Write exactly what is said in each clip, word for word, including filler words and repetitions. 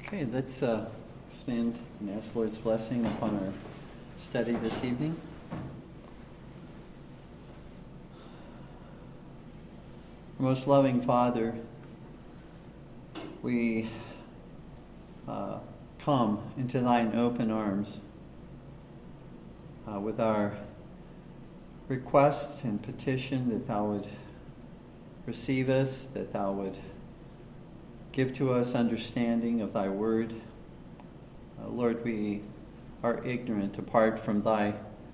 Okay, let's uh, stand and ask the Lord's blessing upon our study this evening. Most loving Father, we uh, come into thine open arms uh, with our request and petition that thou would receive us, that thou would give to us understanding of thy word. Uh, Lord, we are ignorant apart from thy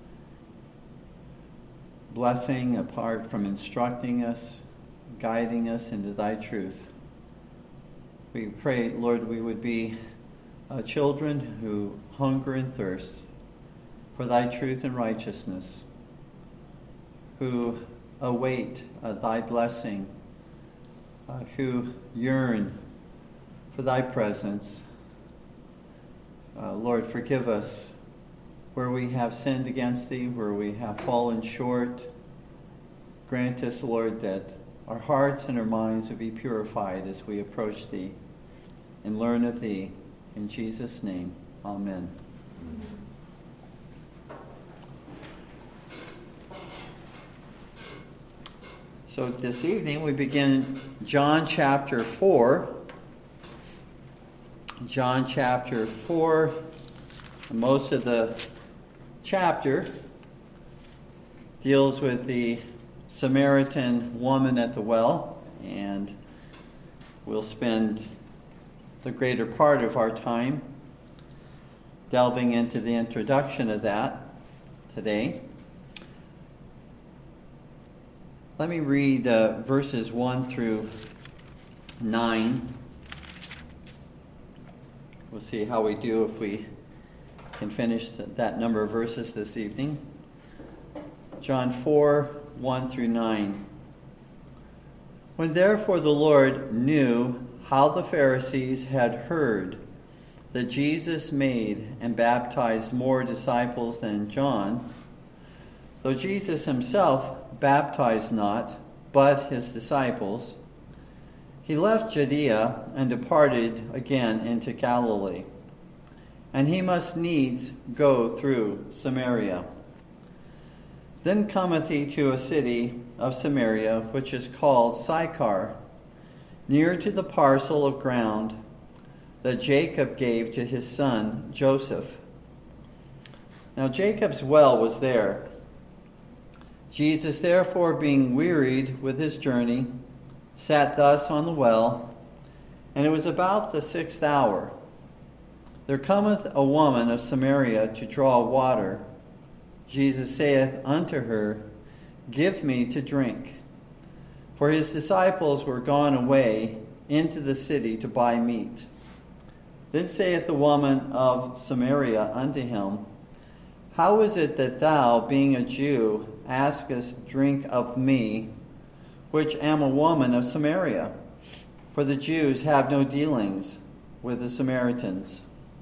blessing, apart from instructing us, guiding us into thy truth. We pray, Lord, we would be uh, children who hunger and thirst for thy truth and righteousness, who await uh, thy blessing, uh, who yearn for thy presence. Uh, Lord, forgive us where we have sinned against thee, where we have fallen short. Grant us, Lord, that our hearts and our minds would be purified as we approach thee and learn of thee. In Jesus' name, amen. So this evening we begin John chapter four. John chapter four, most of the chapter deals with the Samaritan woman at the well, and we'll spend the greater part of our time delving into the introduction of that today. Let me read uh, verses one through nine. We'll see how we do if we can finish that number of verses this evening. John four, one through nine. When therefore the Lord knew how the Pharisees had heard that Jesus made and baptized more disciples than John, though Jesus himself baptized not, but his disciples, he left Judea and departed again into Galilee. And he must needs go through Samaria. Then cometh he to a city of Samaria, which is called Sychar, near to the parcel of ground that Jacob gave to his son Joseph. Now Jacob's well was there. Jesus, therefore, being wearied with his journey, sat thus on the well, and it was about the sixth hour. There cometh a woman of Samaria to draw water. Jesus saith unto her, Give me to drink. For his disciples were gone away into the city to buy meat. Then saith the woman of Samaria unto him, How is it that thou, being a Jew, askest drink of me, which am a woman of Samaria? For the Jews have no dealings with the Samaritans.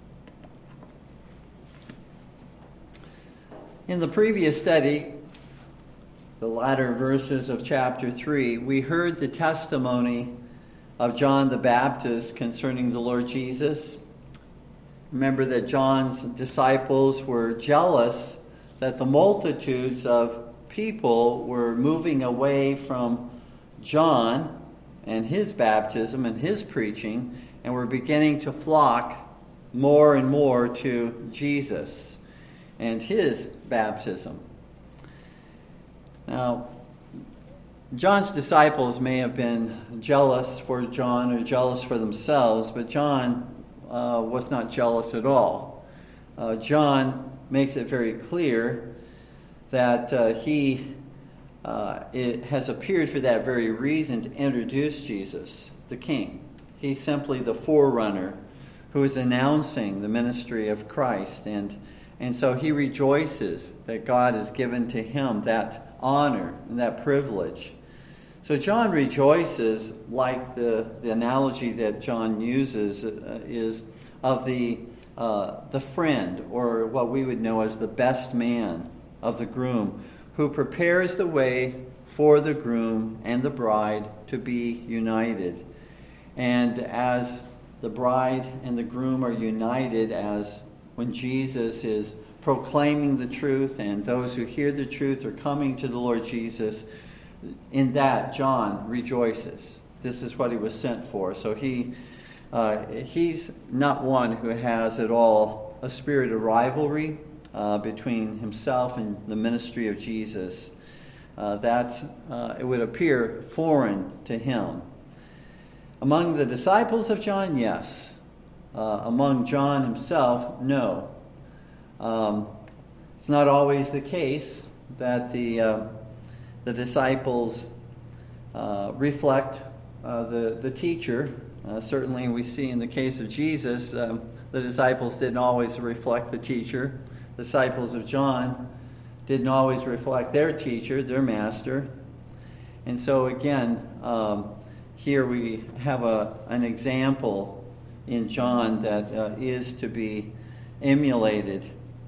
In the previous study, the latter verses of chapter three, we heard the testimony of John the Baptist concerning the Lord Jesus. Remember that John's disciples were jealous that the multitudes of people were moving away from John and his baptism and his preaching, and were beginning to flock more and more to Jesus and his baptism. Now, John's disciples may have been jealous for John or jealous for themselves, but John uh, was not jealous at all. Uh, John makes it very clear that uh, he uh, it has appeared for that very reason to introduce Jesus, the King. He's simply the forerunner who is announcing the ministry of Christ, and and so he rejoices that God has given to him that honor and that privilege. So John rejoices, like the, the analogy that John uses uh, is of the uh, the friend, or what we would know as the best man of the groom, who prepares the way for the groom and the bride to be united. And as the bride and the groom are united as when Jesus is proclaiming the truth and those who hear the truth are coming to the Lord Jesus. In that, John rejoices. This is what he was sent for. So he uh, he's not one who has at all a spirit of rivalry uh, between himself and the ministry of Jesus. Uh, that's uh, it would appear foreign to him. Among the disciples of John, yes. Uh, among John himself, no. Um, it's not always the case that the uh, the disciples uh, reflect uh, the the teacher. Uh, certainly, we see in the case of Jesus, um, the disciples didn't always reflect the teacher. The disciples of John didn't always reflect their teacher, their master. And so, again. Um, Here we have a, an example in John that uh, is to be emulated.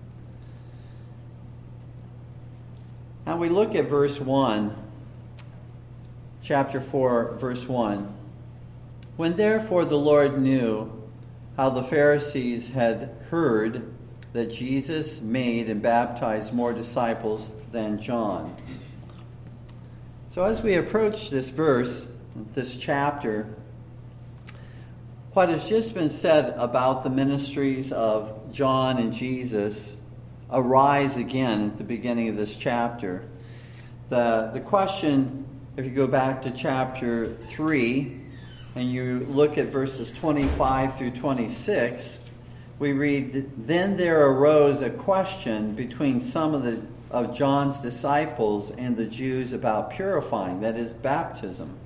Now we look at verse one, chapter four, verse one. When therefore the Lord knew how the Pharisees had heard that Jesus made and baptized more disciples than John. So as we approach this verse, this chapter, what has just been said about the ministries of John and Jesus arise again at the beginning of this chapter. The, the question, if you go back to chapter three and you look at verses twenty-five through twenty-six, we read, "Then there arose a question between some of the of John's disciples and the Jews about purifying," that is, baptism.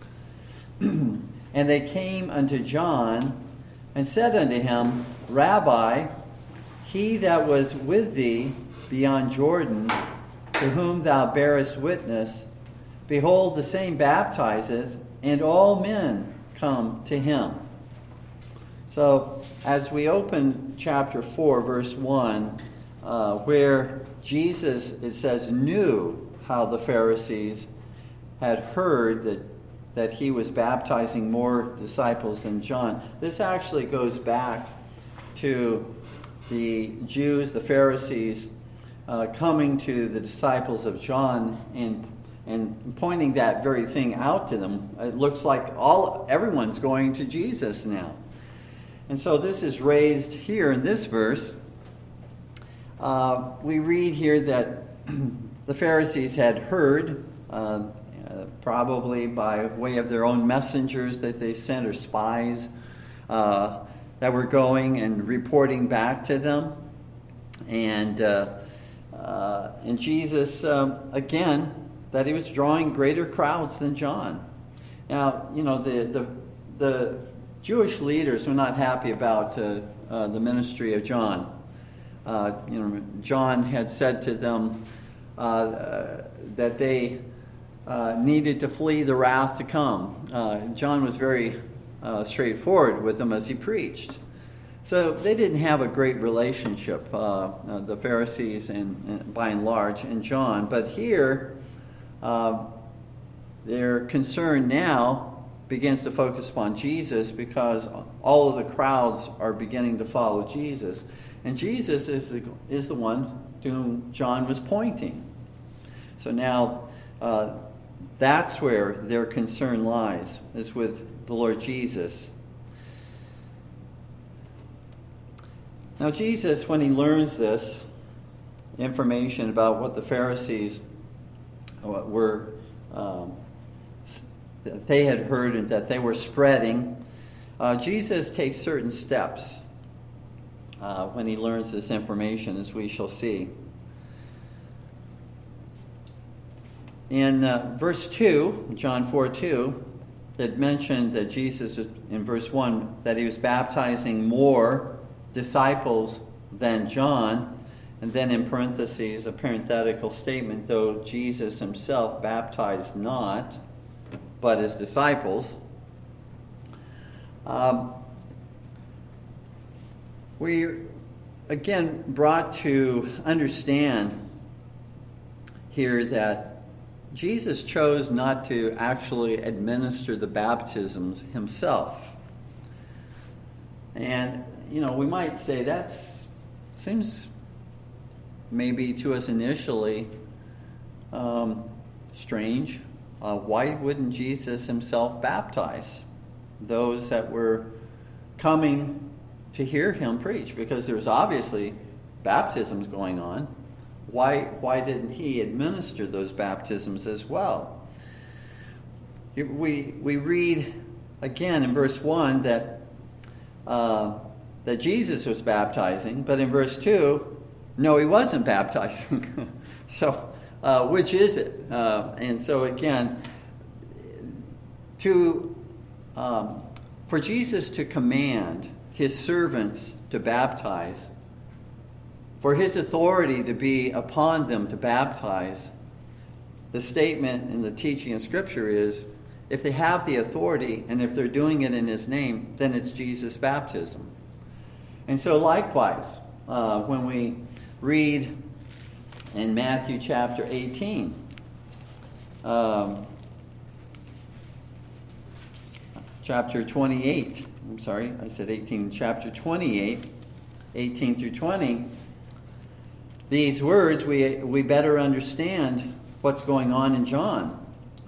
"And they came unto John and said unto him, Rabbi, he that was with thee beyond Jordan, to whom thou bearest witness, behold, the same baptizeth, and all men come to him." So, as we open chapter four, verse one, uh, where Jesus, it says, knew how the Pharisees had heard that that he was baptizing more disciples than John. This actually goes back to the Jews, the Pharisees, uh, coming to the disciples of John and and pointing that very thing out to them. It looks like all everyone's going to Jesus now. And so this is raised here in this verse. Uh, we read here that the Pharisees had heard uh, Uh, probably by way of their own messengers that they sent, or spies uh, that were going and reporting back to them. And uh, uh, and Jesus, um, again, that he was drawing greater crowds than John. Now, you know, the the, the Jewish leaders were not happy about uh, uh, the ministry of John. Uh, you know, John had said to them uh, uh, that they Uh, needed to flee the wrath to come. Uh, John was very uh, straightforward with them as he preached. So they didn't have a great relationship, uh, uh, the Pharisees and, and by and large, and John. But here, uh, their concern now begins to focus upon Jesus, because all of the crowds are beginning to follow Jesus. And Jesus is the, is the one to whom John was pointing. So now, uh, that's where their concern lies, is with the Lord Jesus. Now Jesus, when he learns this information about what the Pharisees were, um, that they had heard and that they were spreading, uh, Jesus takes certain steps uh, when he learns this information, as we shall see. In uh, verse two, John four two, it mentioned that Jesus, in verse one, that he was baptizing more disciples than John. And then in parentheses, a parenthetical statement, though Jesus himself baptized not, but his disciples. Um, we, again, brought to understand here that Jesus chose not to actually administer the baptisms himself. And, you know, we might say that seems maybe to us initially um, strange. Uh, why wouldn't Jesus himself baptize those that were coming to hear him preach? Because there's obviously baptisms going on. Why, why didn't he administer those baptisms as well? We, we read again in verse one that, uh, that Jesus was baptizing, but in verse two, no, he wasn't baptizing. So, uh, which is it? Uh, and so again, to um, for Jesus to command his servants to baptize, for his authority to be upon them to baptize, the statement in the teaching of Scripture is, if they have the authority and if they're doing it in his name, then it's Jesus' baptism. And so likewise, uh, when we read in Matthew chapter eighteen, um, chapter twenty-eight, I'm sorry, I said eighteen, chapter twenty-eight, eighteen through twenty, these words, we, we better understand what's going on in John.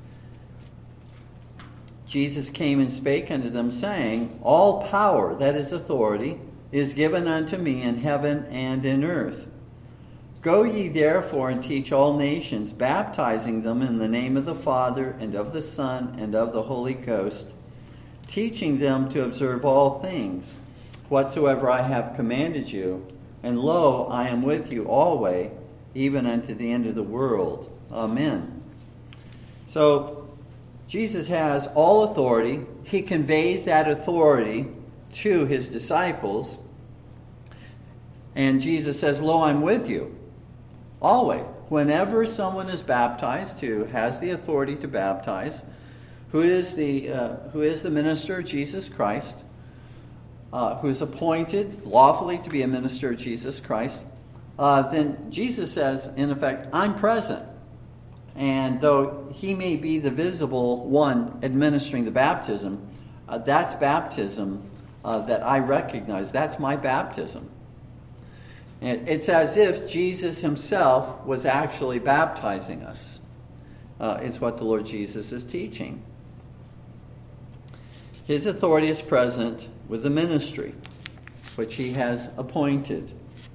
Jesus came and spake unto them, saying, all power, that is authority, is given unto me in heaven and in earth. Go ye therefore and teach all nations, baptizing them in the name of the Father, and of the Son, and of the Holy Ghost, teaching them to observe all things, whatsoever I have commanded you. And lo, I am with you always, even unto the end of the world. Amen. So, Jesus has all authority. He conveys that authority to his disciples. And Jesus says, lo, I'm with you always. Whenever someone is baptized, who has the authority to baptize, who is the, uh, who is the minister of Jesus Christ, uh, who is appointed lawfully to be a minister of Jesus Christ, uh, then Jesus says, in effect, I'm present. And though he may be the visible one administering the baptism, uh, that's baptism uh, that I recognize. That's my baptism. And it's as if Jesus himself was actually baptizing us, uh, is what the Lord Jesus is teaching. His authority is present with the ministry, which he has appointed.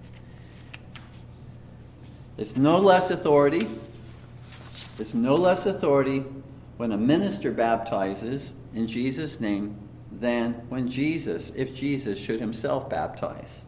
It's no less authority. It's no less authority when a minister baptizes in Jesus' name than when Jesus, if Jesus should himself baptize.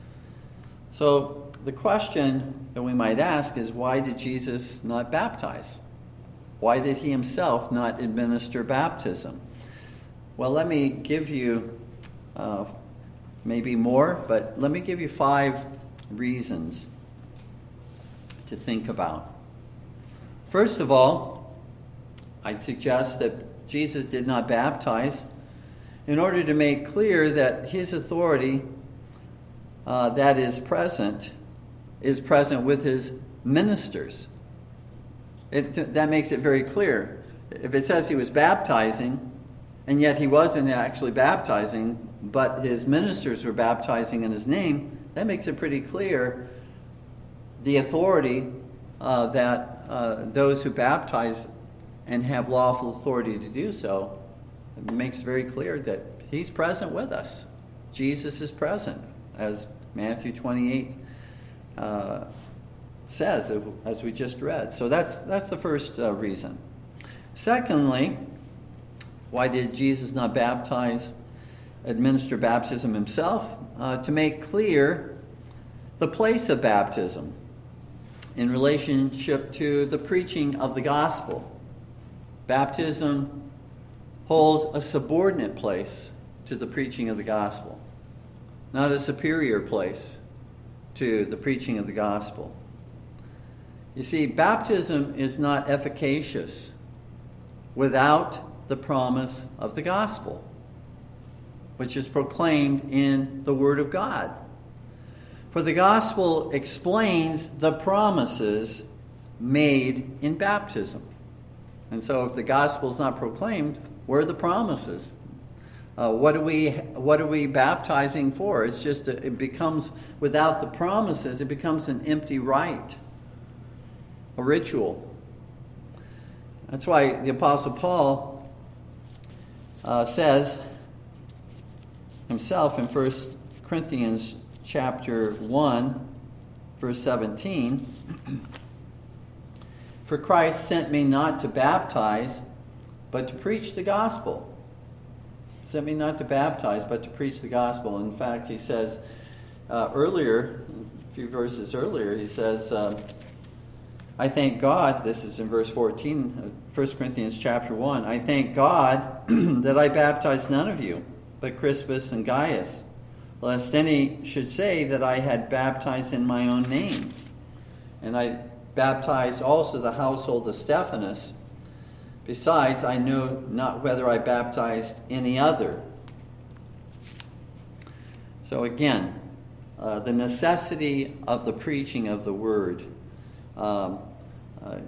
So the question that we might ask is, why did Jesus not baptize? Why did he himself not administer baptism? Well, let me give you uh, maybe more, but let me give you five reasons to think about. First of all, I'd suggest that Jesus did not baptize in order to make clear that his authority uh, that is present is present with his ministers. It, that makes it very clear. If it says he was baptizing, and yet he wasn't actually baptizing, but his ministers were baptizing in his name, that makes it pretty clear the authority uh, that Uh, those who baptize and have lawful authority to do so, it makes very clear that he's present with us. Jesus is present, as Matthew twenty-eight uh, says, as we just read. So that's that's the first uh, reason. Secondly, why did Jesus not baptize, administer baptism himself? Uh, to make clear the place of baptism in relationship to the preaching of the gospel. Baptism holds a subordinate place to the preaching of the gospel, not a superior place to the preaching of the gospel. You see, baptism is not efficacious without the promise of the gospel, which is proclaimed in the Word of God. For the gospel explains the promises made in baptism. And so if the gospel is not proclaimed, where are the promises? Uh, what are we what are we baptizing for? It's just a, it becomes, without the promises, it becomes an empty rite, a ritual. That's why the Apostle Paul uh, says himself in First Corinthians chapter one, verse seventeen, "For Christ sent me not to baptize, but to preach the gospel." Sent me not to baptize, but to preach the gospel. In fact, he says uh, earlier, a few verses earlier, he says, uh, I thank God, this is in verse fourteen, First Corinthians chapter one, "I thank God that I baptized none of you, but Crispus and Gaius, lest any should say that I had baptized in my own name. And I baptized also the household of Stephanas. Besides, I know not whether I baptized any other." So again, uh, the necessity of the preaching of the word. Um, uh,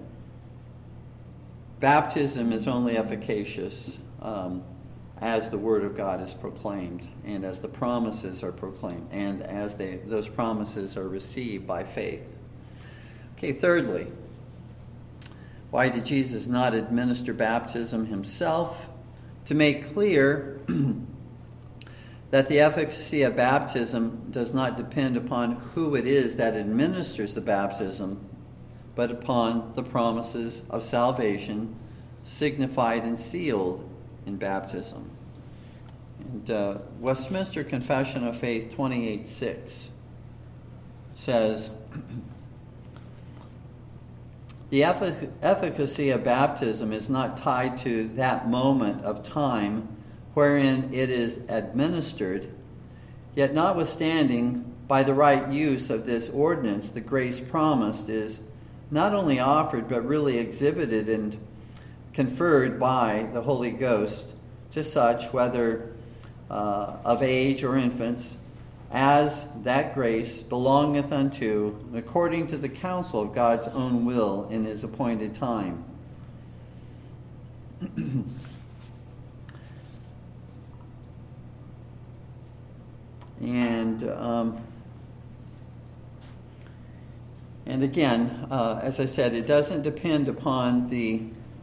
baptism is only efficacious um, as the word of God is proclaimed, and as the promises are proclaimed, and as they, those promises are received by faith. Okay, thirdly, why did Jesus not administer baptism himself? To make clear that the efficacy of baptism does not depend upon who it is that administers the baptism, but upon the promises of salvation signified and sealed in baptism. And uh, Westminster Confession of Faith twenty-eight six says, "The effic- efficacy of baptism is not tied to that moment of time wherein it is administered, yet notwithstanding, by the right use of this ordinance, the grace promised is not only offered, but really exhibited and conferred by the Holy Ghost to such, whether uh, of age or infants, as that grace belongeth unto, according to the counsel of God's own will in his appointed time." and um, and again, uh, as I said, it doesn't depend upon the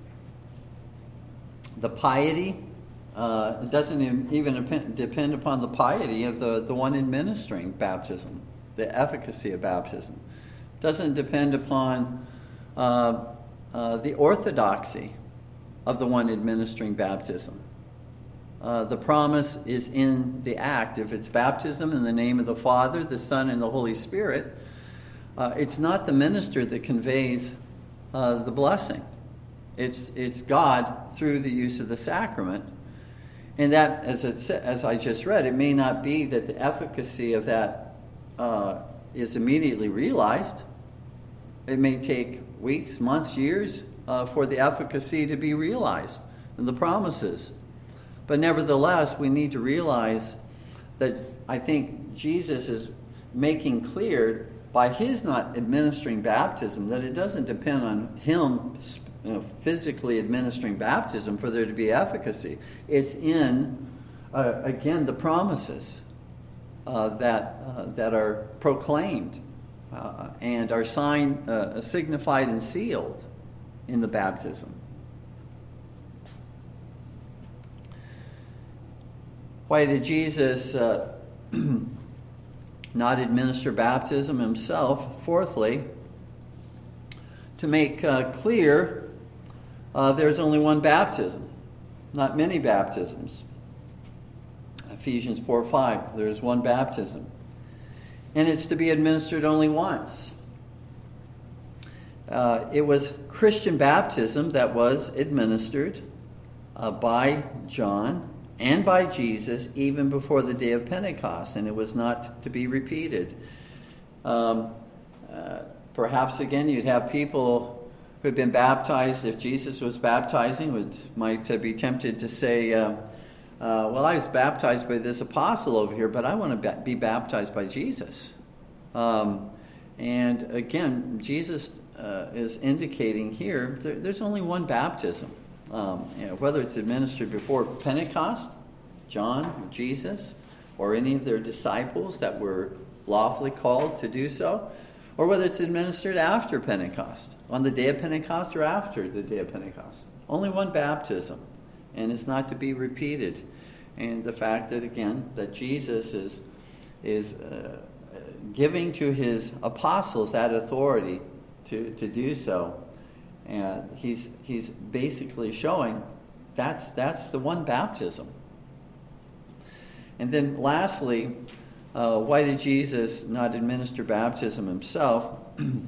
the piety. Uh, it doesn't even depend upon the piety of the, the one administering baptism, the efficacy of baptism. It doesn't depend upon uh, uh, the orthodoxy of the one administering baptism. Uh, the promise is in the act. If it's baptism in the name of the Father, the Son, and the Holy Spirit, uh, it's not the minister that conveys uh, the blessing. It's, it's God through the use of the sacrament. And that, as it, as I just read, it may not be that the efficacy of that uh, is immediately realized. It may take weeks, months, years uh, for the efficacy to be realized and the promises. But nevertheless, we need to realize that I think Jesus is making clear by his not administering baptism that it doesn't depend on him You know, physically administering baptism for there to be efficacy. It's in, uh, again, the promises uh, that uh, that are proclaimed uh, and are signed, uh, signified, and sealed in the baptism. Why did Jesus uh, not administer baptism himself? Fourthly, to make uh, clear Uh, there's only one baptism, not many baptisms. Ephesians four five, there's one baptism. And it's to be administered only once. Uh, it was Christian baptism that was administered uh, by John and by Jesus even before the day of Pentecost, and it was not to be repeated. Um, uh, perhaps again you'd have people who had been baptized, if Jesus was baptizing, would might uh, be tempted to say, uh, uh, well, I was baptized by this apostle over here, but I want to be baptized by Jesus. Um, and again, Jesus uh, is indicating here there, there's only one baptism. Um, you know, whether it's administered before Pentecost John, or Jesus, or any of their disciples that were lawfully called to do so, or whether it's administered after Pentecost, on the day of Pentecost or after the day of Pentecost. Only one baptism, and it's not to be repeated. And the fact that, again, that Jesus is, is uh, giving to his apostles that authority to, to do so. And he's he's basically showing that's that's the one baptism. And then lastly, uh, why did Jesus not administer baptism himself?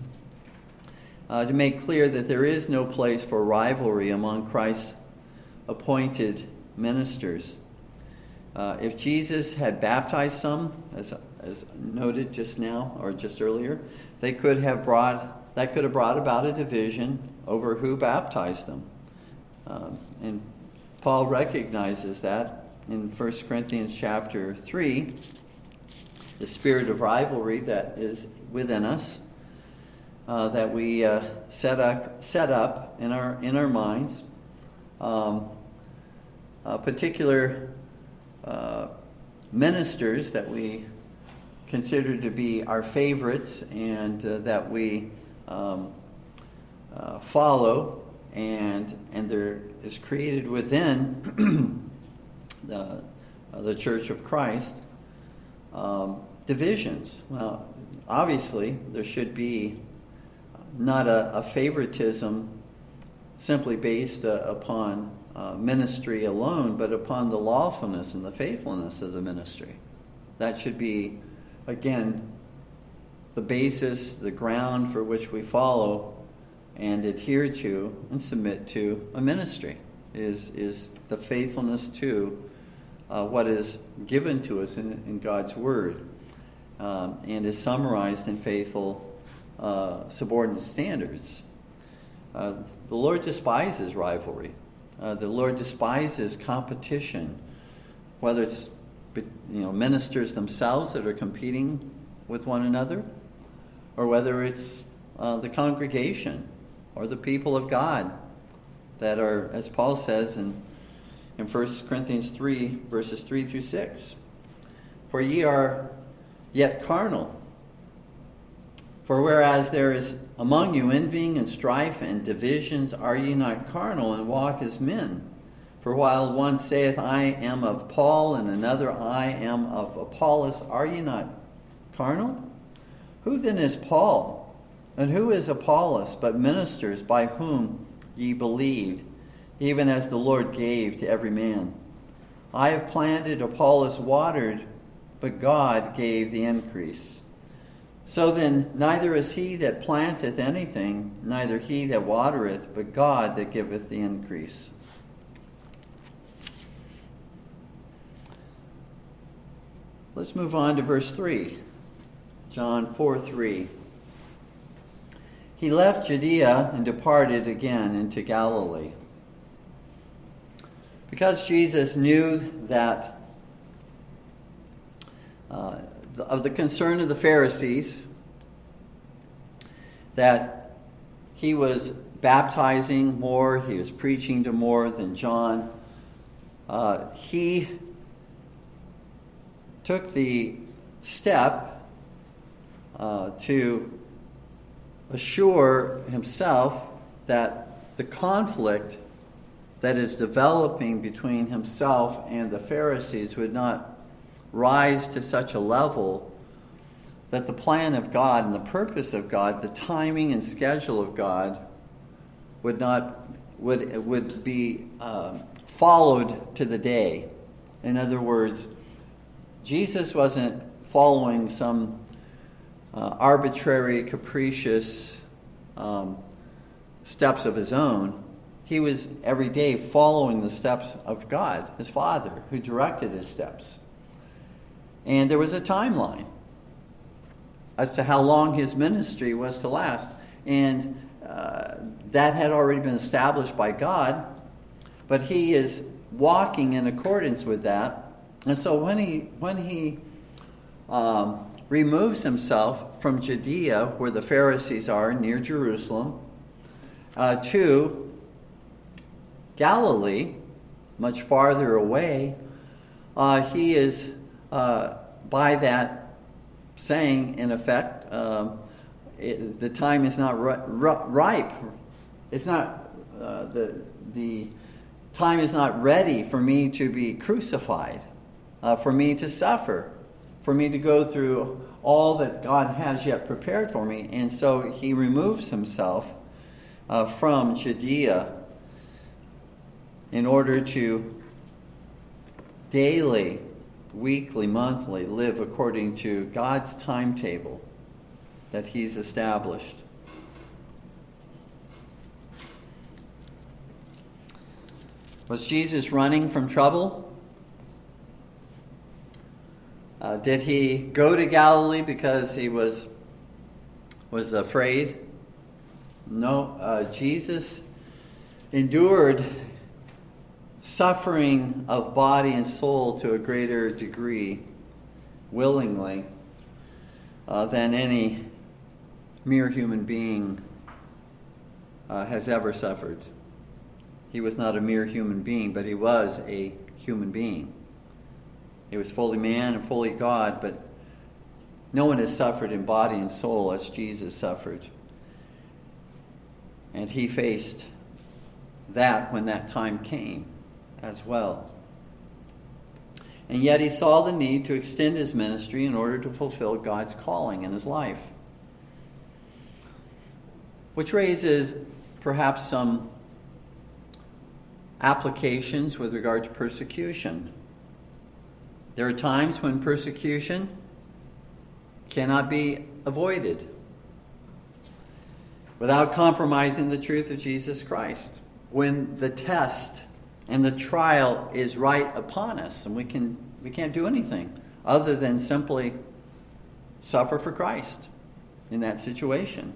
uh, to make clear that there is no place for rivalry among Christ's appointed ministers. Uh, if Jesus had baptized some, as as noted just now or just earlier, they could have brought that could have brought about a division over who baptized them. Um, and Paul recognizes that in First Corinthians chapter three, the spirit of rivalry that is within us, uh, that we uh, set up set up in our in our minds, um, uh, particular uh, ministers that we consider to be our favorites and uh, that we um, uh, follow, and and there is created within the uh, the Church of Christ um, divisions. Well, obviously there should be not a, a favoritism simply based uh, upon uh, ministry alone, but upon the lawfulness and the faithfulness of the ministry. That should be, again, the basis, the ground for which we follow and adhere to and submit to a ministry, is is the faithfulness to uh, what is given to us in, in God's Word, um, and is summarized in faithful uh, subordinate standards. Uh, the Lord despises rivalry. Uh, the Lord despises competition, whether it's you know ministers themselves that are competing with one another, or whether it's uh, the congregation or the people of God that are, as Paul says in in First Corinthians three, verses three through six, for ye are yet carnal. For whereas there is among you envying and strife and divisions, are ye not carnal and walk as men? For while one saith, I am of Paul, and another, I am of Apollos, are ye not carnal? Who then is Paul? And who is Apollos, but ministers by whom ye believed, even as the Lord gave to every man? I have planted, Apollos watered, but God gave the increase. So then, neither is he that planteth anything, neither he that watereth, but God that giveth the increase. Let's move on to verse three. John four three. He left Judea and departed again into Galilee. Because Jesus knew that uh, of the concern of the Pharisees, that he was baptizing more, he was preaching to more than John, uh, he took the step uh, to assure himself that the conflict that is developing between himself and the Pharisees would not rise to such a level that the plan of God and the purpose of God, the timing and schedule of God, would not would would be uh, followed to the day. In other words, Jesus wasn't following some uh, arbitrary, capricious um, steps of his own. He was every day following the steps of God, his Father, who directed his steps. And there was a timeline as to how long his ministry was to last. And uh, that had already been established by God, but he is walking in accordance with that. And so when he when he um, removes himself from Judea, where the Pharisees are, near Jerusalem, uh, to Galilee, much farther away, uh, he is, uh, by that saying, in effect, um, it, the time is not ri- ri- ripe. It's not, uh, the, the time is not ready for me to be crucified, uh, for me to suffer, for me to go through all that God has yet prepared for me. And so he removes himself uh, from Judea in order to daily, weekly, monthly live according to God's timetable that he's established. Was Jesus running from trouble? Uh, did he go to Galilee because he was was afraid? No. Uh, Jesus endured suffering of body and soul to a greater degree, willingly, uh, than any mere human being uh, has ever suffered. He was not a mere human being, but he was a human being. He was fully man and fully God, but no one has suffered in body and soul as Jesus suffered. And he faced that when that time came as well. And yet he saw the need to extend his ministry in order to fulfill God's calling in his life. Which raises perhaps some applications with regard to persecution. There are times when persecution cannot be avoided without compromising the truth of Jesus Christ. When the test and the trial is right upon us, and we can we can't do anything other than simply suffer for Christ in that situation.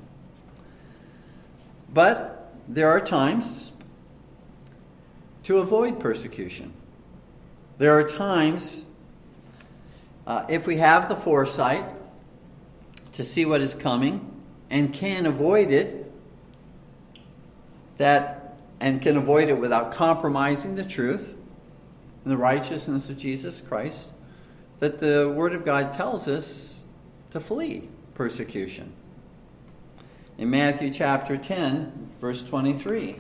But there are times to avoid persecution. There are times, uh, if we have the foresight to see what is coming and can avoid it, that and can avoid it without compromising the truth and the righteousness of Jesus Christ, that the Word of God tells us to flee persecution. In Matthew chapter ten, verse twenty-three.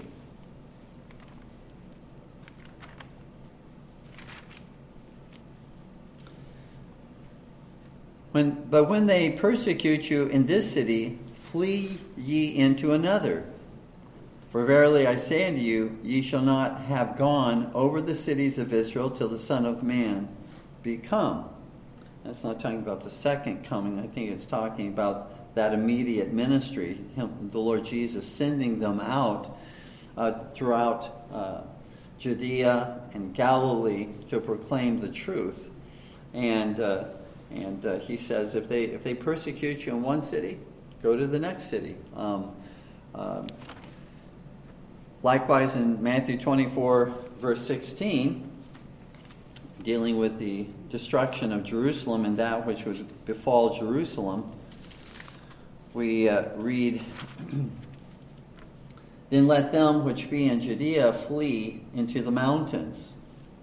When, but when they persecute you in this city, flee ye into another. For verily I say unto you, ye shall not have gone over the cities of Israel till the Son of Man be come. That's not talking about the second coming. I think it's talking about that immediate ministry, him, the Lord Jesus sending them out uh, throughout uh, Judea and Galilee to proclaim the truth. And uh, and uh, he says, if they if they persecute you in one city, go to the next city. Um, uh, likewise, in Matthew twenty-four, verse sixteen, dealing with the destruction of Jerusalem and that which would befall Jerusalem, we uh, read, then let them which be in Judea flee into the mountains.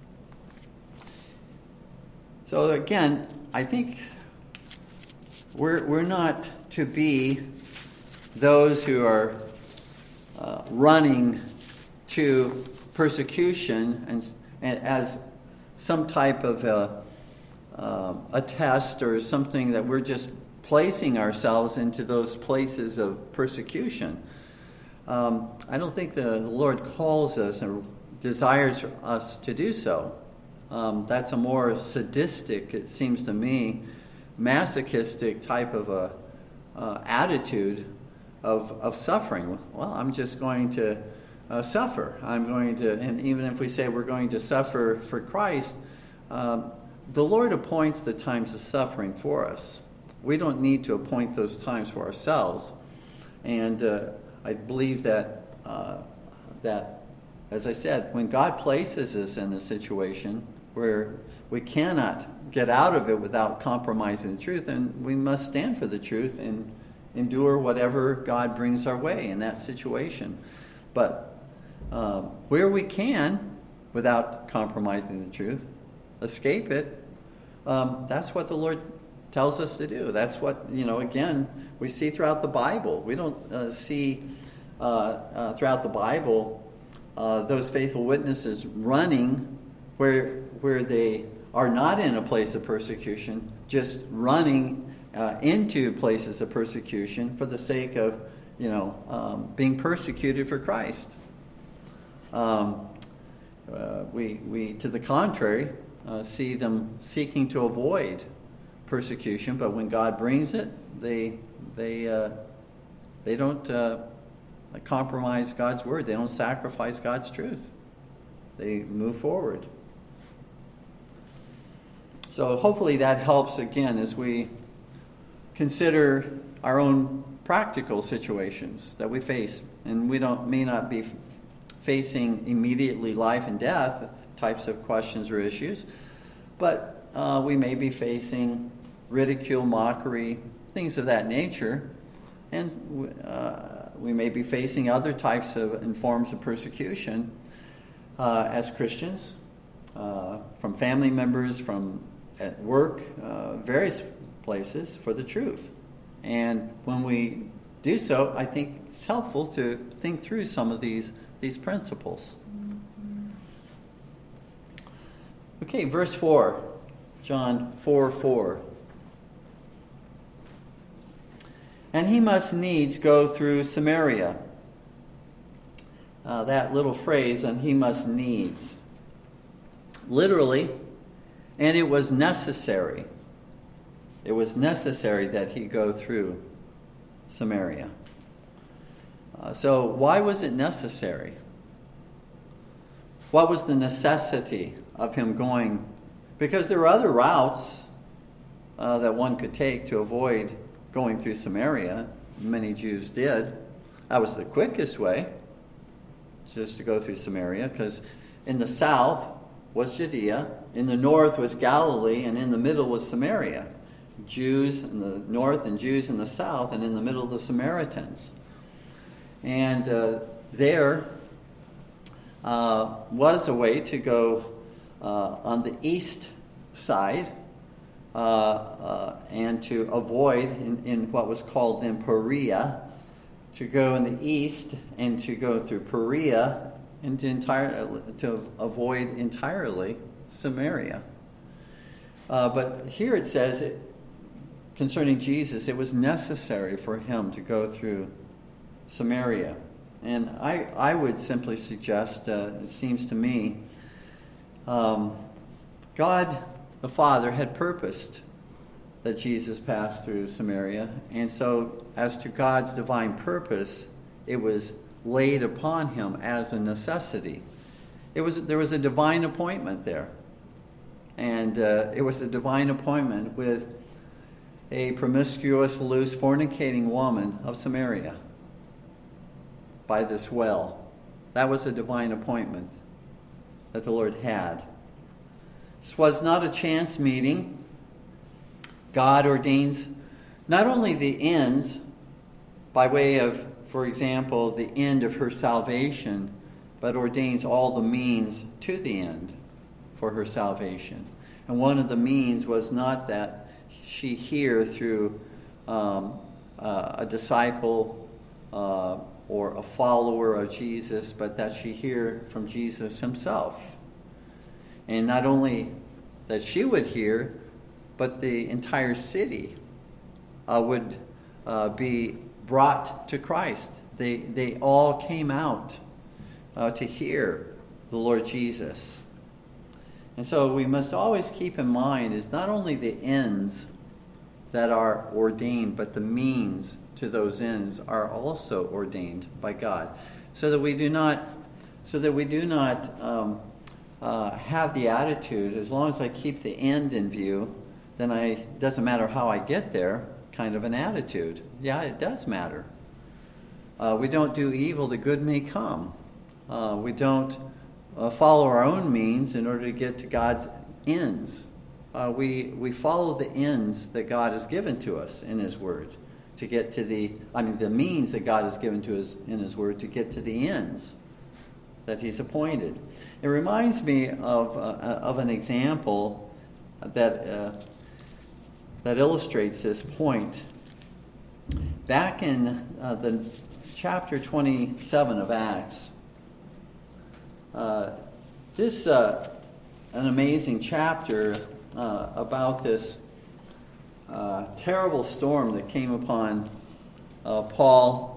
So again, I think we're we're not to be those who are uh, running to persecution and, and as some type of a, uh, a test or something that we're just placing ourselves into those places of persecution. Um, I don't think the, the Lord calls us or desires us to do so. Um, that's a more sadistic, it seems to me, masochistic type of a uh, attitude of of suffering. Well, I'm just going to uh, suffer. I'm going to, and even if we say we're going to suffer for Christ, um, the Lord appoints the times of suffering for us. We don't need to appoint those times for ourselves. And uh, I believe that uh, that, as I said, when God places us in a situation where we cannot get out of it without compromising the truth, and we must stand for the truth and endure whatever God brings our way in that situation. But uh, where we can, without compromising the truth, escape it, um, that's what the Lord tells us to do. That's what, you know, again, we see throughout the Bible. We don't uh, see uh, uh, throughout the Bible uh, those faithful witnesses running where where they are not in a place of persecution, just running uh, into places of persecution for the sake of, you know, um, being persecuted for Christ. Um, uh, we we to the contrary uh, see them seeking to avoid persecution, but when God brings it, they they uh, they don't uh, compromise God's word. They don't sacrifice God's truth. They move forward. So hopefully that helps again as we consider our own practical situations that we face, and we don't may not be f- facing immediately life and death types of questions or issues, but uh, we may be facing ridicule, mockery, things of that nature, and uh, we may be facing other types of and forms of persecution uh, as Christians, uh, from family members, from at work, uh, various places for the truth. And when we do so, I think it's helpful to think through some of these these principles. Okay, verse four, John four four. And he must needs go through Samaria. Uh, that little phrase, and he must needs. Literally, and it was necessary. It was necessary that he go through Samaria. Uh, so why was it necessary? What was the necessity of him going? Because there were other routes uh, that one could take to avoid going through Samaria. Many Jews did. That was the quickest way, just to go through Samaria, because in the south was Judea, in the north was Galilee, and in the middle was Samaria. Jews in the north and Jews in the south, and in the middle the Samaritans. And uh, there uh, was a way to go uh, on the east side uh, uh, and to avoid in, in what was called then Perea, to go in the east and to go through Perea and to, entire, to avoid entirely Samaria. Uh, but here it says, it, concerning Jesus, it was necessary for him to go through Samaria. And I, I would simply suggest, uh, it seems to me, um, God the Father had purposed that Jesus passed through Samaria. And so as to God's divine purpose, it was laid upon him as a necessity. It was there was a divine appointment there. And uh, it was a divine appointment with a promiscuous, loose, fornicating woman of Samaria by this well. That was a divine appointment that the Lord had. This was not a chance meeting. God ordains not only the ends by way of, for example, the end of her salvation, but ordains all the means to the end for her salvation. And one of the means was not that she hear through um, uh, a disciple uh, or a follower of Jesus, but that she hear from Jesus himself. And not only that she would hear, but the entire city uh, would uh, be brought to Christ. They, they all came out uh, to hear the Lord Jesus. And so we must always keep in mind is not only the ends that are ordained, but the means to those ends are also ordained by God, so that we do not, so that we do not um, uh, have the attitude, as long as I keep the end in view, then I doesn't matter how I get there, kind of an attitude. Yeah, it does matter. Uh, we don't do evil that good may come. Uh, we don't uh, follow our own means in order to get to God's ends. Uh, we we follow the ends that God has given to us in His Word to get to the, I mean, the means that God has given to us in His Word to get to the ends that he's appointed. It reminds me of uh, of an example that uh, that illustrates this point. Back in uh, the chapter twenty-seven of Acts, uh, this uh, an amazing chapter uh, about this uh, terrible storm that came upon uh, Paul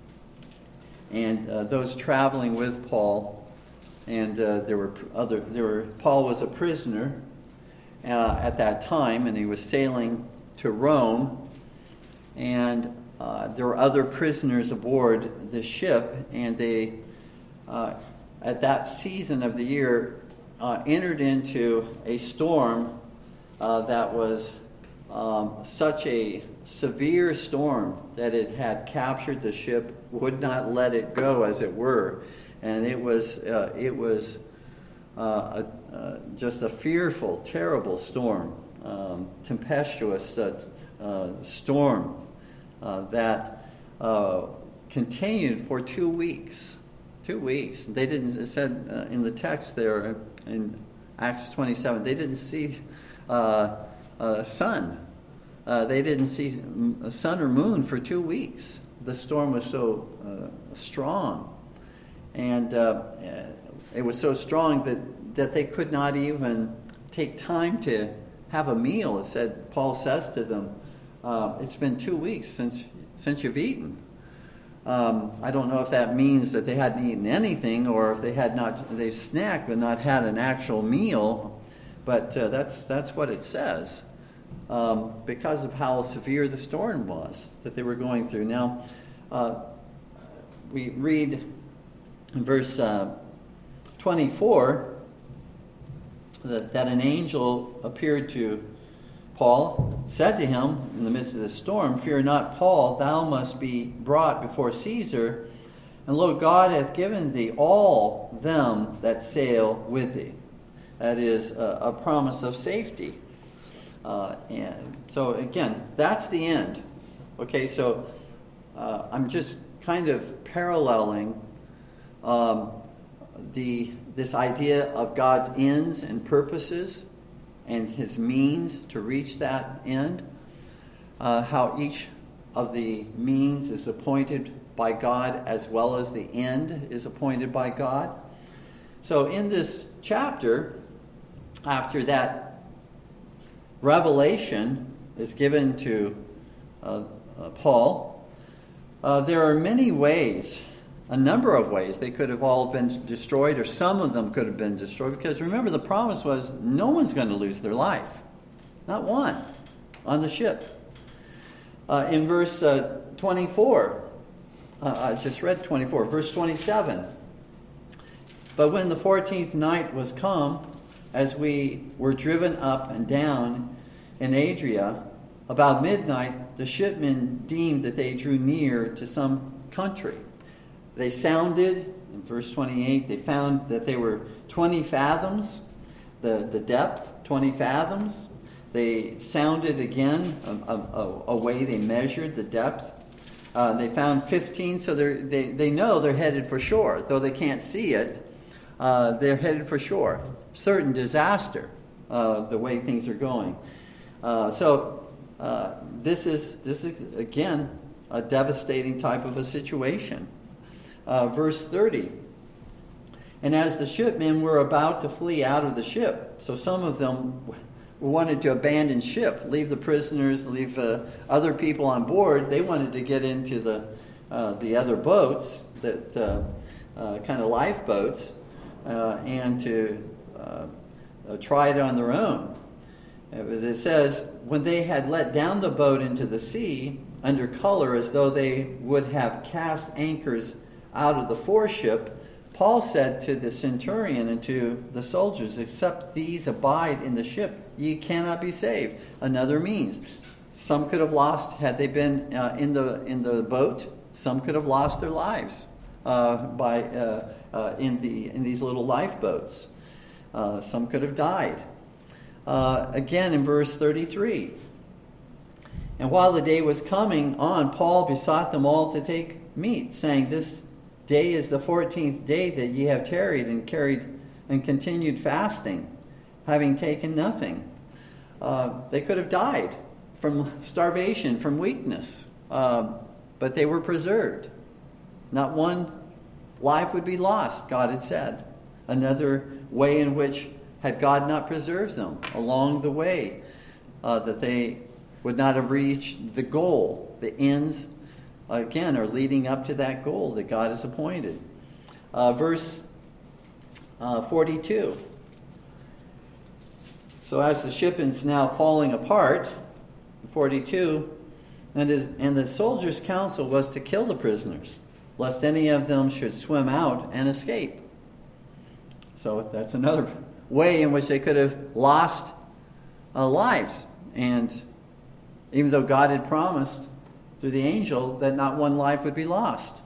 and uh, those traveling with Paul. And uh, there were other. There were Paul was a prisoner uh, at that time, and he was sailing to Rome. And uh, there were other prisoners aboard the ship, and they, uh, at that season of the year, uh, entered into a storm uh, that was um, such a severe storm that it had captured the ship, would not let it go, as it were. And it was uh, it was uh, a, uh, just a fearful, terrible storm, um, tempestuous uh, uh, storm uh, that uh, continued for two weeks. Two weeks. They didn't. It said uh, in the text there in Acts twenty-seven. They didn't see uh, uh, sun. Uh, they didn't see sun or moon for two weeks. The storm was so uh, strong. And uh, it was so strong that, that they could not even take time to have a meal. It said, Paul says to them, uh, it's been two weeks since since you've eaten. Um, I don't know if that means that they hadn't eaten anything, or if they had not they snacked but not had an actual meal. But uh, that's that's what it says, um, because of how severe the storm was that they were going through. Now, uh, we read in verse uh, twenty-four, that, that an angel appeared to Paul, said to him in the midst of the storm, "Fear not, Paul, thou must be brought before Caesar, and lo, God hath given thee all them that sail with thee." That is a, a promise of safety. Uh, and so again, that's the end. Okay, so uh, I'm just kind of paralleling Um, the this idea of God's ends and purposes and his means to reach that end, uh, how each of the means is appointed by God as well as the end is appointed by God. So in this chapter, after that revelation is given to uh, uh, Paul, uh, there are many ways A number of ways they could have all been destroyed, or some of them could have been destroyed, because remember, the promise was no one's going to lose their life. Not one on the ship. Uh, in verse uh, twenty-four, uh, I just read twenty-four, verse twenty-seven. "But when the fourteenth night was come, as we were driven up and down in Adria, about midnight the shipmen deemed that they drew near to some country. They sounded," in verse twenty-eight, they found that they were twenty fathoms, the, the depth, twenty fathoms. They sounded again, a, a, a way they measured the depth. Uh, they found fifteen, so they're, they they know they're headed for shore. Though they can't see it, uh, they're headed for shore. Certain disaster, uh, the way things are going. Uh, so uh, this is, this is, again, a devastating type of a situation. Uh, verse thirty, "And as the shipmen were about to flee out of the ship," so some of them wanted to abandon ship, leave the prisoners, leave uh, other people on board. They wanted to get into the uh, the other boats, that uh, uh, kind of lifeboats, uh, and to uh, uh, try it on their own. It says, "When they had let down the boat into the sea, under color as though they would have cast anchors out of the foreship, Paul said to the centurion and to the soldiers, Except these abide in the ship, ye cannot be saved." Another means. Some could have lost, had they been uh, in the in the boat, some could have lost their lives uh, by uh, uh, in the in these little lifeboats. Uh, some could have died. Uh, again, in verse thirty-three, "And while the day was coming on, Paul besought them all to take meat, saying, This day is the fourteenth day that ye have tarried and carried and continued fasting, having taken nothing. Uh, they could have died from starvation, from weakness, uh, but they were preserved. Not one life would be lost, God had said. Another way in which had God not preserved them along the way, uh, that they would not have reached the goal. The ends, again, are leading up to that goal that God has appointed. Uh, verse uh, forty-two. So as the ship is now falling apart, forty-two, and, his, and the soldiers' counsel was to kill the prisoners, lest any of them should swim out and escape. So that's another way in which they could have lost uh, lives. And even though God had promised through the angel that not one life would be lost.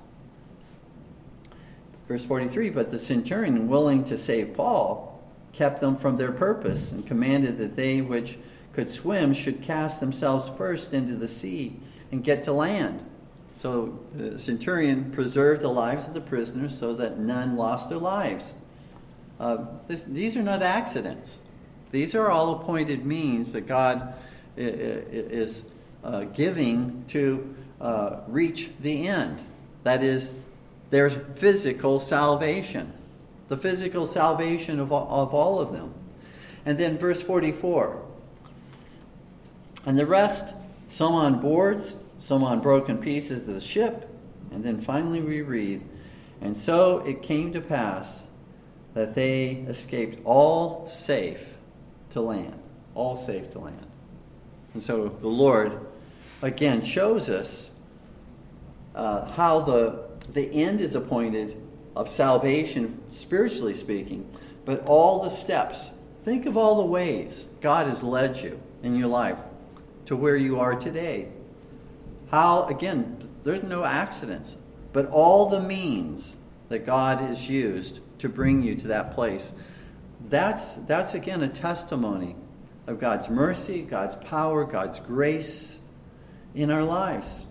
Verse forty-three, but the centurion, willing to save Paul, kept them from their purpose, and commanded that they which could swim should cast themselves first into the sea and get to land. So the centurion preserved the lives of the prisoners so that none lost their lives. Uh, this, these are not accidents. These are all appointed means that God is uh, giving to uh, reach the end. That is, their physical salvation. The physical salvation of all, of all of them. And then verse forty-four. And the rest, some on boards, some on broken pieces of the ship. And then finally we read, and so it came to pass that they escaped all safe to land. All safe to land. And so the Lord, again, shows us uh, how the, the end is appointed of salvation, spiritually speaking, but all the steps. Think of all the ways God has led you in your life to where you are today. How, again, there's no accidents, but all the means that God has used to bring you to that place. That's, that's again, a testimony of God's mercy, God's power, God's grace in our lives.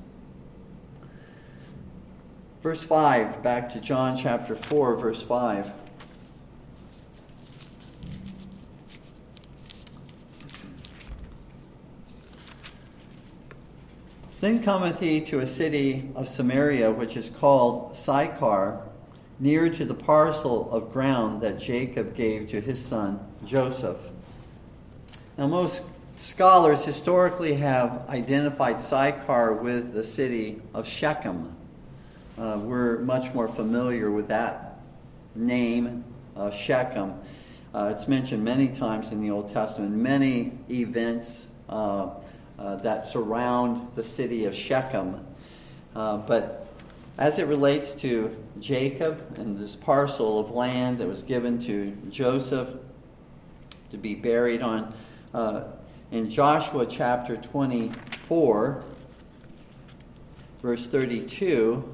Verse five, back to John chapter four, verse five. Then cometh he to a city of Samaria, which is called Sychar, near to the parcel of ground that Jacob gave to his son Joseph. Now, most scholars historically have identified Sychar with the city of Shechem. Uh, we're much more familiar with that name, uh, Shechem. Uh, it's mentioned many times in the Old Testament. Many events uh, uh, that surround the city of Shechem. Uh, but as it relates to Jacob and this parcel of land that was given to Joseph to be buried on, uh, in Joshua chapter twenty-four, verse thirty-two,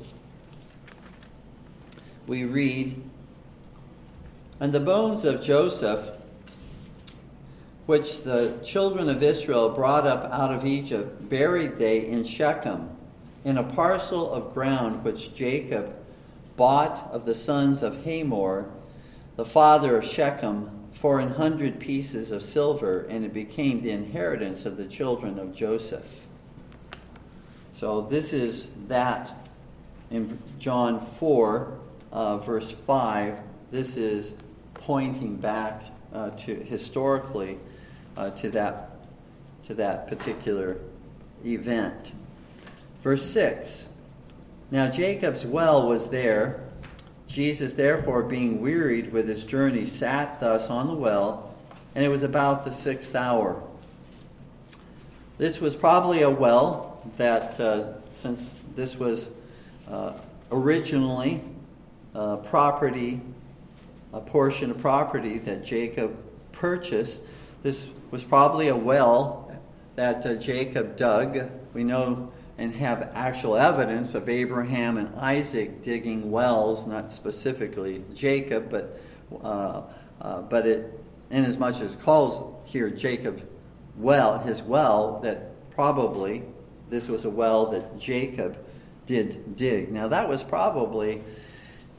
we read, and the bones of Joseph, which the children of Israel brought up out of Egypt, buried they in Shechem, in a parcel of ground which Jacob bought of the sons of Hamor, the father of Shechem, for an hundred pieces of silver, and it became the inheritance of the children of Joseph. So this is that in John four, uh, verse five. This is pointing back uh, to historically uh, to that to that particular event. Verse six. Now Jacob's well was there. Jesus, therefore, being wearied with his journey, sat thus on the well, and it was about the sixth hour. This was probably a well that, uh, since this was uh, originally uh, property, a portion of property that Jacob purchased, this was probably a well that uh, Jacob dug. We know and have actual evidence of Abraham and Isaac digging wells, not specifically Jacob, but uh, uh, but it, inasmuch as it calls here Jacob well, his well, that probably this was a well that Jacob did dig. Now that was probably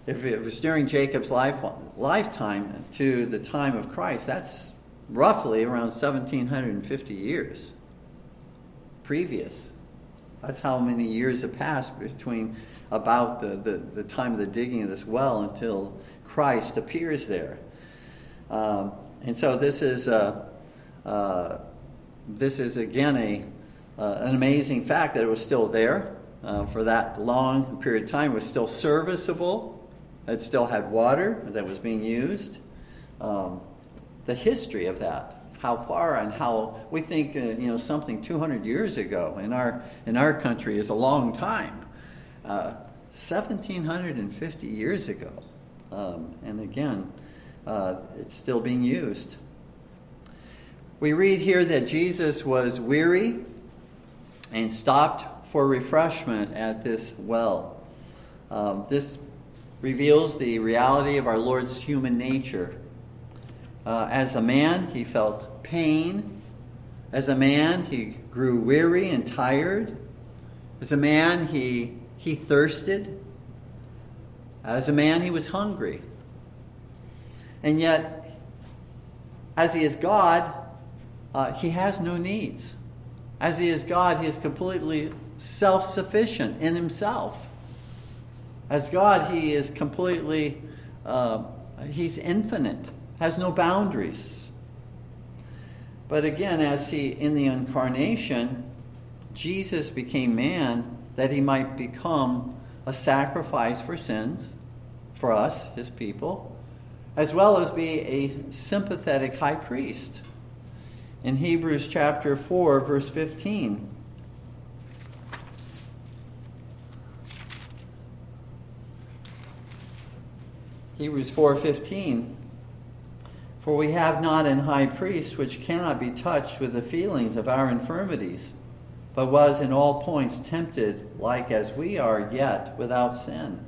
if it was during Jacob's life, lifetime to the time of Christ, that's roughly around seventeen fifty years previous. That's how many years have passed between about the, the, the time of the digging of this well until Christ appears there. Um, and so this is uh, uh, this is again a uh, an amazing fact that it was still there uh, for that long period of time. It was still serviceable. It still had water that was being used. Um, the history of that, how far and how we think uh, you know something two hundred years ago in our in our country is a long time. Uh, seventeen fifty years ago, um, and again, uh, it's still being used. We read here that Jesus was weary and stopped for refreshment at this well. Um, this reveals the reality of our Lord's human nature. Uh, as a man, he felt pain. As a man, he grew weary and tired. As a man, he he thirsted. As a man, he was hungry. And yet, as he is God, uh, he has no needs. As he is God, he is completely self-sufficient in himself. As God, he is completely, uh, he's infinite, has no boundaries. But again, as he, in the incarnation, Jesus became man that he might become a sacrifice for sins, for us, his people, as well as be a sympathetic high priest. In Hebrews chapter four, verse fifteen, Hebrews four fifteen, for we have not an high priest which cannot be touched with the feelings of our infirmities, but was in all points tempted like as we are, yet without sin.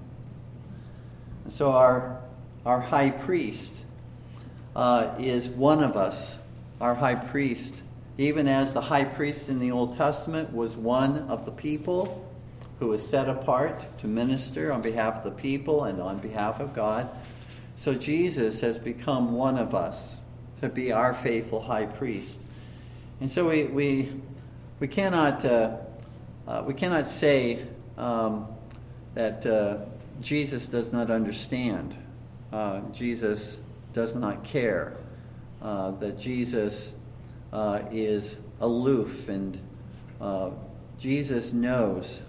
And so our, our high priest uh, is one of us, our high priest, even as the high priest in the Old Testament was one of the people who was set apart to minister on behalf of the people and on behalf of God. So Jesus has become one of us to be our faithful high priest. And so we we we cannot uh, uh, we cannot say um, that uh, Jesus does not understand. Uh, Jesus does not care. Uh, that Jesus uh, is aloof, and uh, Jesus knows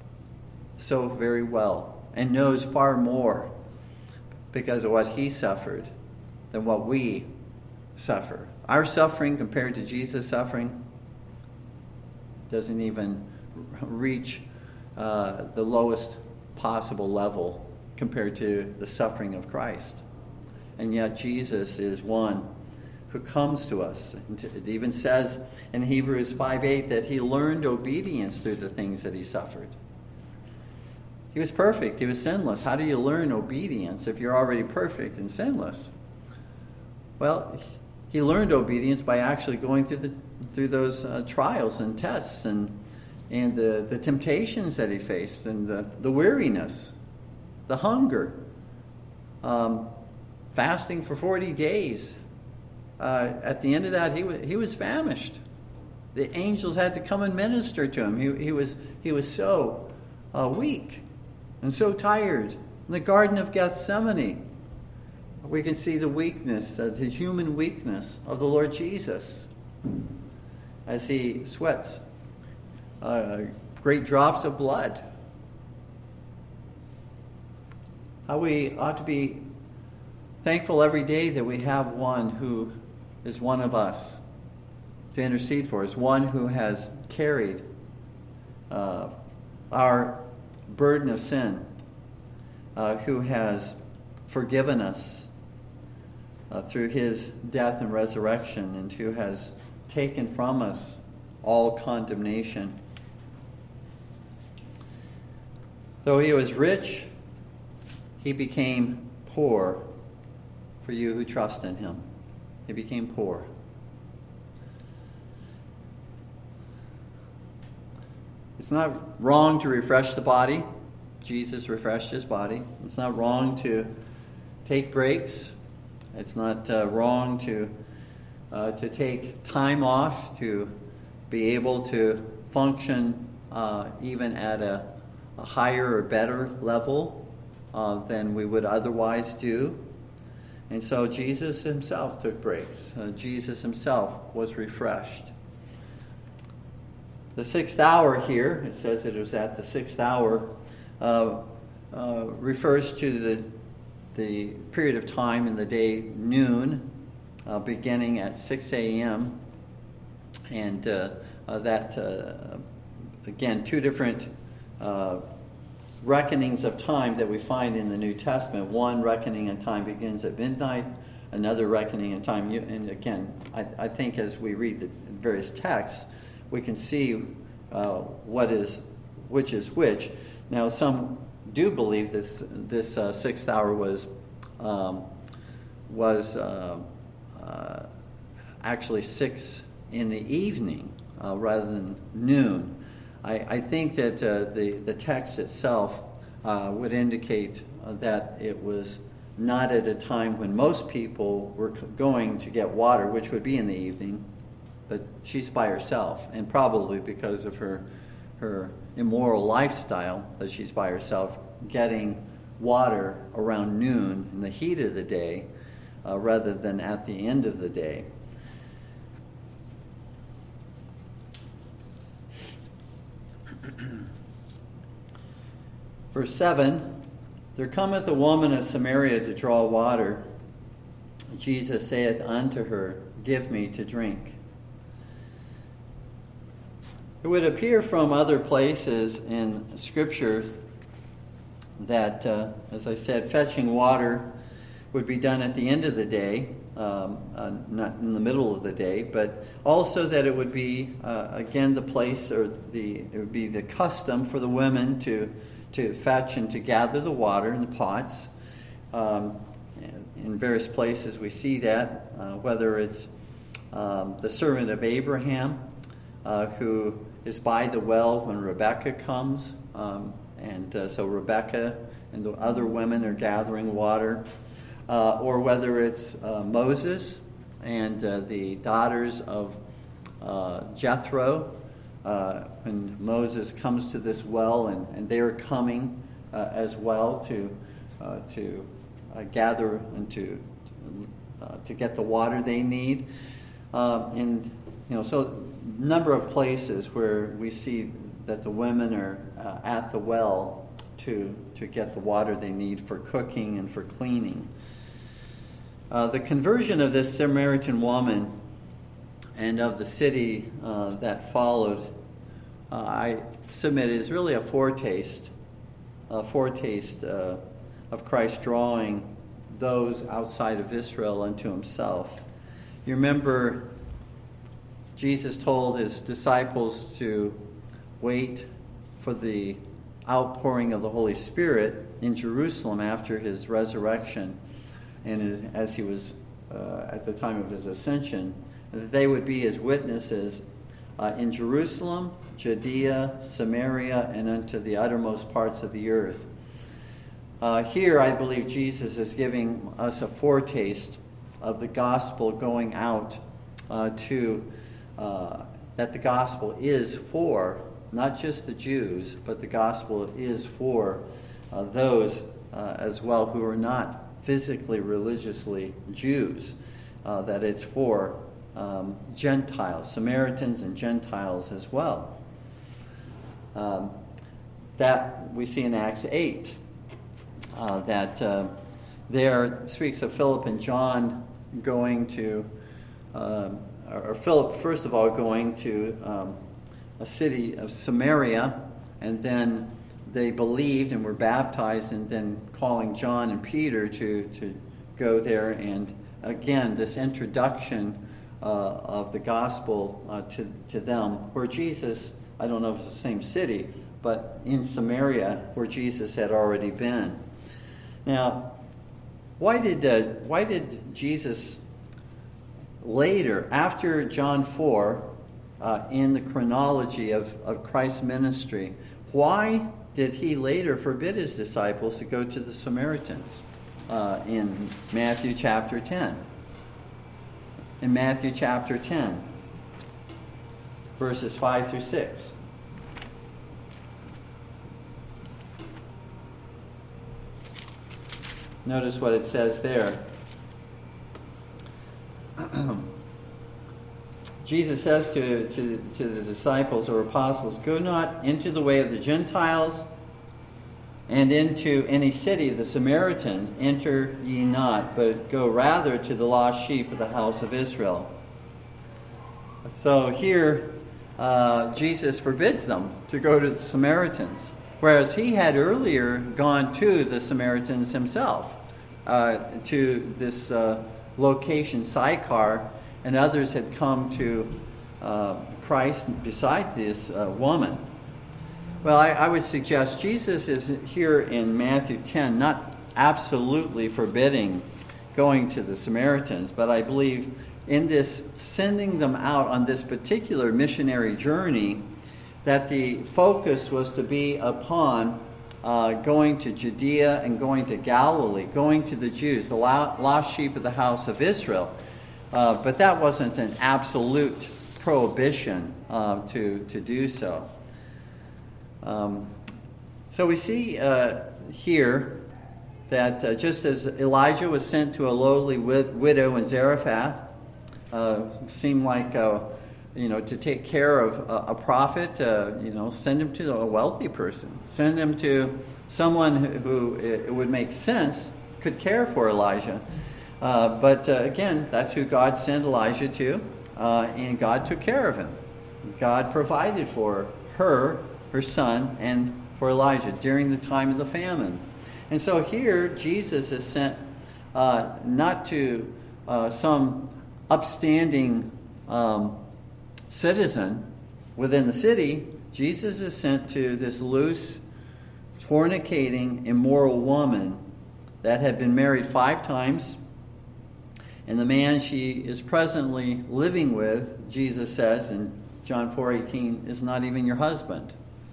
so very well and knows far more because of what he suffered than what we suffer. Our suffering compared to Jesus' suffering doesn't even reach uh, the lowest possible level compared to the suffering of Christ. And yet Jesus is one who comes to us. It even says in Hebrews five eight that he learned obedience through the things that he suffered. He was perfect. He was sinless. How do you learn obedience if you're already perfect and sinless? Well, he learned obedience by actually going through the through those uh, trials and tests and and the, the temptations that he faced and the, the weariness, the hunger, um, fasting for forty days. Uh, at the end of that, he was he was famished. The angels had to come and minister to him. He he was he was so uh, weak and so tired. In the Garden of Gethsemane, we can see the weakness, uh, the human weakness of the Lord Jesus as he sweats uh, great drops of blood. How we ought to be thankful every day that we have one who is one of us to intercede for us, one who has carried uh, our burden of sin, uh, who has forgiven us uh, through his death and resurrection, and who has taken from us all condemnation. Though he was rich, he became poor for you who trust in him. He became poor. It's not wrong to refresh the body. Jesus refreshed his body. It's not wrong to take breaks. It's not uh, wrong to uh, to take time off to be able to function uh, even at a, a higher or better level uh, than we would otherwise do. And so Jesus himself took breaks. Uh, Jesus himself was refreshed. The sixth hour here, it says it was at the sixth hour, uh, uh, refers to the the period of time in the day, noon, uh, beginning at six a.m. And uh, uh, that, uh, again, two different uh, reckonings of time that we find in the New Testament. One reckoning in time begins at midnight, another reckoning in time, and again, I, I think as we read the various texts, we can see uh, what is, which is which. Now, some do believe this this uh, sixth hour was um, was uh, uh, actually six in the evening uh, rather than noon. I, I think that uh, the the text itself uh, would indicate uh, that it was not at a time when most people were going to get water, which would be in the evening, but she's by herself, and probably because of her her immoral lifestyle that she's by herself, getting water around noon in the heat of the day uh, rather than at the end of the day. Verse seven, there cometh a woman of Samaria to draw water. Jesus saith unto her, give me to drink. It would appear from other places in Scripture that, uh, as I said, fetching water would be done at the end of the day, um, uh, not in the middle of the day, but also that it would be, uh, again, the place or the it would be the custom for the women to to fetch and to gather the water in the pots. Um, in various places we see that, uh, whether it's um, the servant of Abraham uh, who is by the well when Rebecca comes, um, and uh, so Rebecca and the other women are gathering water, uh, or whether it's uh, Moses and uh, the daughters of uh, Jethro, uh, when Moses comes to this well, and, and they are coming uh, as well to uh, to uh, gather and to uh, to get the water they need, uh, and you know so. Number of places where we see that the women are uh, at the well to to get the water they need for cooking and for cleaning. Uh, the conversion of this Samaritan woman and of the city uh, that followed, uh, I submit, is really a foretaste, a foretaste uh, of Christ drawing those outside of Israel unto himself. You remember Jesus told his disciples to wait for the outpouring of the Holy Spirit in Jerusalem after his resurrection, and as he was uh, at the time of his ascension, that they would be his witnesses uh, in Jerusalem, Judea, Samaria, and unto the uttermost parts of the earth. Uh, here, I believe Jesus is giving us a foretaste of the gospel going out uh, to Uh, that the gospel is for not just the Jews, but the gospel is for uh, those uh, as well who are not physically, religiously Jews, uh, that it's for um, Gentiles, Samaritans and Gentiles as well. Um, that we see in Acts eight, uh, that uh, there speaks of Philip and John going to um, or Philip, first of all, going to um, a city of Samaria, and then they believed and were baptized, and then calling John and Peter to, to go there. And again, this introduction uh, of the gospel uh, to, to them, where Jesus, I don't know if it's the same city, but in Samaria, where Jesus had already been. Now, why did uh, why did Jesus later, after John four, uh, in the chronology of, of Christ's ministry, why did he later forbid his disciples to go to the Samaritans uh, in Matthew chapter ten? In Matthew chapter ten, verses five through six. Notice what it says there. Jesus says to, to, to the disciples or apostles, "Go not into the way of the Gentiles, and into any city of the Samaritans enter ye not, but go rather to the lost sheep of the house of Israel." So here, uh, Jesus forbids them to go to the Samaritans, whereas he had earlier gone to the Samaritans himself, uh, to this uh, location, Sychar, and others had come to uh, Christ beside this uh, woman. Well, I, I would suggest Jesus is here in Matthew ten not absolutely forbidding going to the Samaritans, but I believe in this sending them out on this particular missionary journey, that the focus was to be upon uh, going to Judea and going to Galilee, going to the Jews, the lost sheep of the house of Israel. Uh, but that wasn't an absolute prohibition uh, to, to do so. Um, so we see uh, here that uh, just as Elijah was sent to a lowly wid- widow in Zarephath, uh, seemed like uh, you know to take care of a, a prophet, uh, you know, send him to a wealthy person, send him to someone who, who it would make sense could care for Elijah. Uh, but uh, again, that's who God sent Elijah to, uh, and God took care of him. God provided for her, her son, and for Elijah during the time of the famine. And so here, Jesus is sent uh, not to uh, some upstanding um, citizen within the city. Jesus is sent to this loose, fornicating, immoral woman that had been married five times. And the man she is presently living with, Jesus says in John four eighteen, is not even your husband.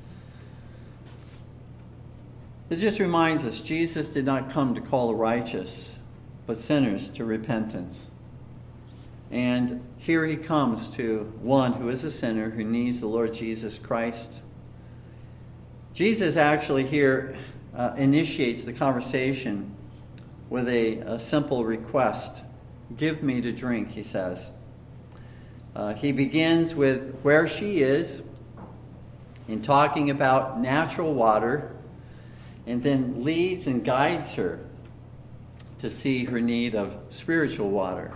It just reminds us Jesus did not come to call the righteous, but sinners to repentance. And here he comes to one who is a sinner, who needs the Lord Jesus Christ. Jesus actually here uh, initiates the conversation with a, a simple request. "Give me to drink," he says. Uh, he begins with where she is in talking about natural water, and then leads and guides her to see her need of spiritual water.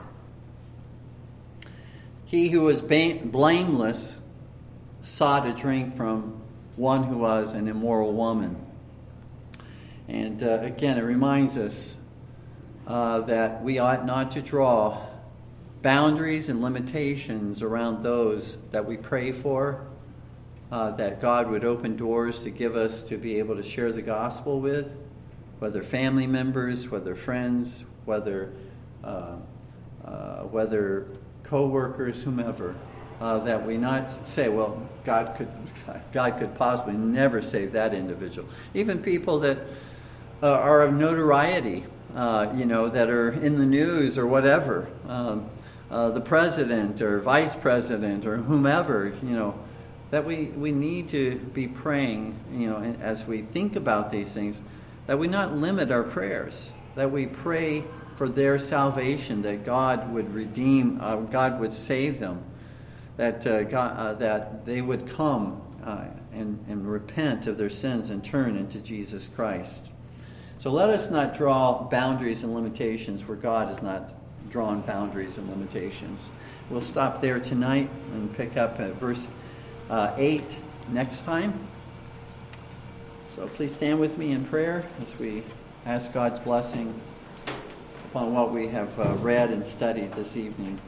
He who was blameless sought a drink from one who was an immoral woman. And uh, again, it reminds us uh, that we ought not to draw boundaries and limitations around those that we pray for, uh, that God would open doors to give us to be able to share the gospel with, whether family members, whether friends, whether uh, uh, whether co-workers, whomever, uh, that we not say, well, God could God could possibly never save that individual. Even people that uh, are of notoriety, uh, you know, that are in the news or whatever, um, uh, the president or vice president or whomever, you know, that we, we need to be praying, you know, as we think about these things, that we not limit our prayers, that we pray for their salvation, that God would redeem, uh, God would save them, that uh, God, uh, that they would come uh, and, and repent of their sins and turn into Jesus Christ. So let us not draw boundaries and limitations where God has not drawn boundaries and limitations. We'll stop there tonight and pick up at verse uh, eight next time. So please stand with me in prayer as we ask God's blessing upon what we have uh, read and studied this evening.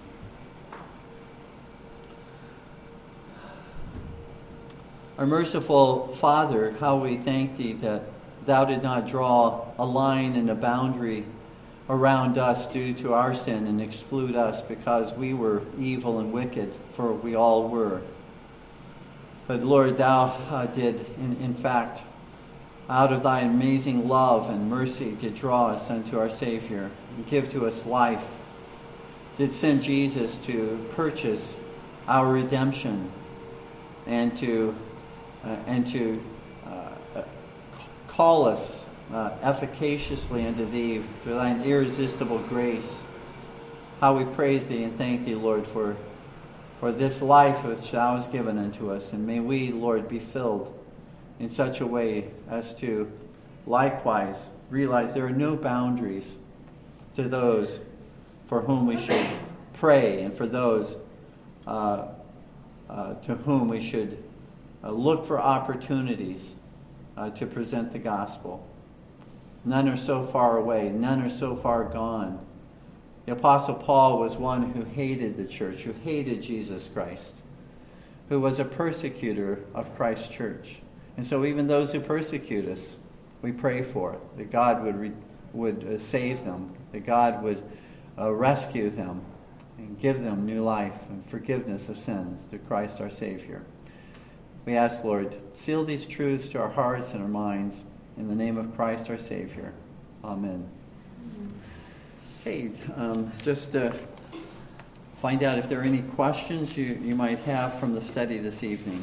Our merciful Father, how we thank Thee that Thou did not draw a line and a boundary around us due to our sin and exclude us because we were evil and wicked, for we all were. But Lord, thou uh, did, in, in fact, out of thy amazing love and mercy, did draw us unto our Savior and give to us life. Did send Jesus to purchase our redemption and to uh, and to uh, call us uh, efficaciously unto thee through thine irresistible grace. How we praise thee and thank thee, Lord, for for this life which thou hast given unto us. And may we, Lord, be filled in such a way as to likewise realize there are no boundaries to those for whom we should pray and for those uh, uh, to whom we should uh, look for opportunities uh, to present the gospel. None are so far away. None are so far gone. The Apostle Paul was one who hated the church, who hated Jesus Christ, who was a persecutor of Christ's church. And so even those who persecute us, we pray for it, that God would re- would uh, save them, that God would uh, rescue them and give them new life and forgiveness of sins through Christ our Savior. We ask, Lord, seal these truths to our hearts and our minds in the name of Christ our Savior. Amen. Okay, um, just to find out if there are any questions you, you might have from the study this evening.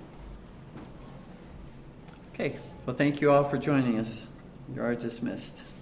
Okay, well, thank you all for joining us. You are dismissed.